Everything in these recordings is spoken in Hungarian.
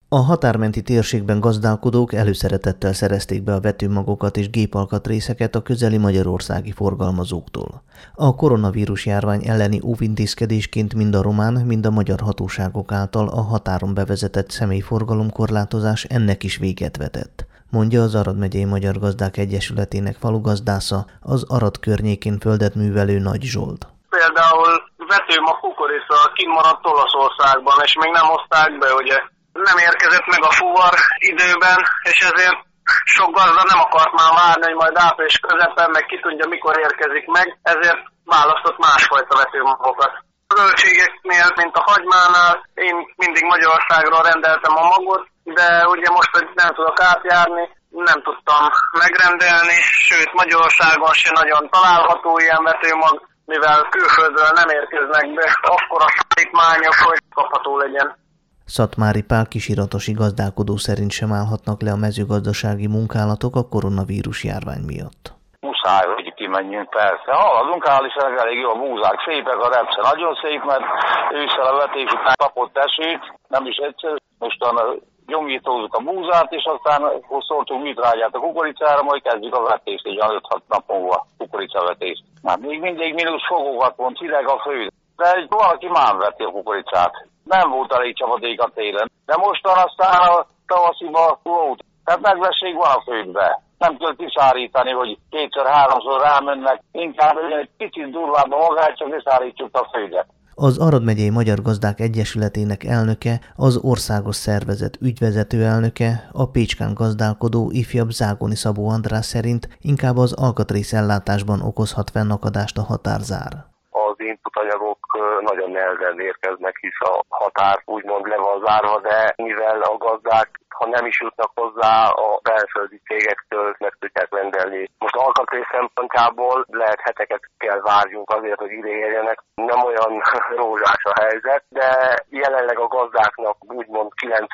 A határmenti térségben gazdálkodók előszeretettel szerezték be a vetőmagokat és gépalkatrészeket a közeli magyarországi forgalmazóktól. A koronavírus járvány elleni óvintézkedésként mind a román, mind a magyar hatóságok által a határon bevezetett személyforgalomkorlátozás ennek is véget vetett, mondja az Arad megyei Magyar Gazdák Egyesületének falugazdásza, az Arad környékén földet művelő Nagy Zsolt. Például vetőmag kukorica kimaradt Olaszországban, és még nem hozták be, ugye nem érkezett meg a fuvar időben, és ezért sok gazda nem akart már várni, hogy majd április közepén, meg ki tudja mikor érkezik meg, ezért választott másfajta vetőmagokat. A zöldségeknél, mint a hagymánál, én mindig Magyarországról rendeltem a magot, de ugye most, hogy nem tudok átjárni, nem tudtam megrendelni, sőt Magyarországon se nagyon található ilyen vetőmag, mivel külföldről nem érkeznek be akkora szállítmányok, hogy kapható legyen. Szatmári Pál kisiratosi gazdálkodó szerint sem állhatnak le a mezőgazdasági munkálatok a koronavírus járvány miatt. Muszáj, hogy kimenjünk, persze. Haladunk, hál' Istennek elég jó, a búzák szépek, a repce nagyon szép, mert ősszel a vetés után kapott esőt, nem is egyszerű. Mostan gyomítózzuk a búzát, és aztán szórtunk mitrágyát a kukoricára, majd kezdjük a vetést, így 5-6 nap múlva kukoricavetést. Már még mindig mínusz fokokat mond, hideg a fő, de valaki már veti a kukoricát. Nem volt elég csapadék a télen, de mostan aztán a tavasziba volt. Tehát megvesség van a földbe. Nem kell kiszárítani, hogy 2-3-szor rámennek, inkább egy picit durvább a magát, csak kiszárítsuk a földet. Az Arad megyei Magyar Gazdák Egyesületének elnöke, az országos szervezet ügyvezető elnöke, a Pécskán gazdálkodó ifjabb Zágoni Szabó András szerint inkább az alkatrészellátásban okozhat fennakadást a határzár. Az inputanyagok nagyon nehezen érkeznek, hisz a határ úgymond le van zárva, de mivel a gazdák, ha nem is jutnak hozzá, a belföldi cégektől meg tudják rendelni. Most alkatrész szempontjából lehet heteket kell várjunk azért, hogy ide érjenek. Nem olyan rózsás a helyzet, de jelenleg a gazdáknak úgymond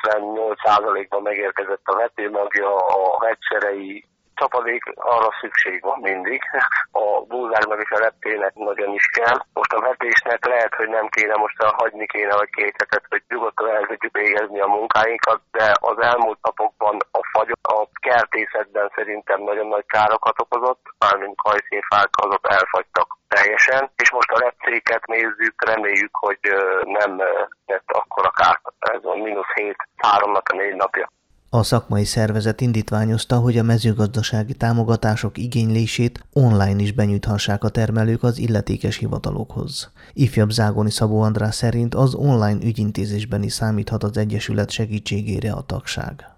98%-ban megérkezett a vetőmagja, a vegyszerei, csapadék, arra szükség van mindig. A búzáknak és a reptének nagyon is kell. Most a vetésnek lehet, hogy nem kéne, most hagyni kéne, vagy 2 hetet, hogy nyugodtan el tudjuk végezni a munkáinkat, de az elmúlt napokban a fagyok a kertészetben szerintem nagyon nagy károkat okozott, mármint kajszínfák, azok elfagytak teljesen, és most a repcéket nézzük, reméljük, hogy nem lett akkora kárt. Ez a -7, 3 nap, 4 napja. A szakmai szervezet indítványozta, hogy a mezőgazdasági támogatások igénylését online is benyújthassák a termelők az illetékes hivatalokhoz. Ifjabb Zágoni Szabó András szerint az online ügyintézésben is számíthat az Egyesület segítségére a tagság.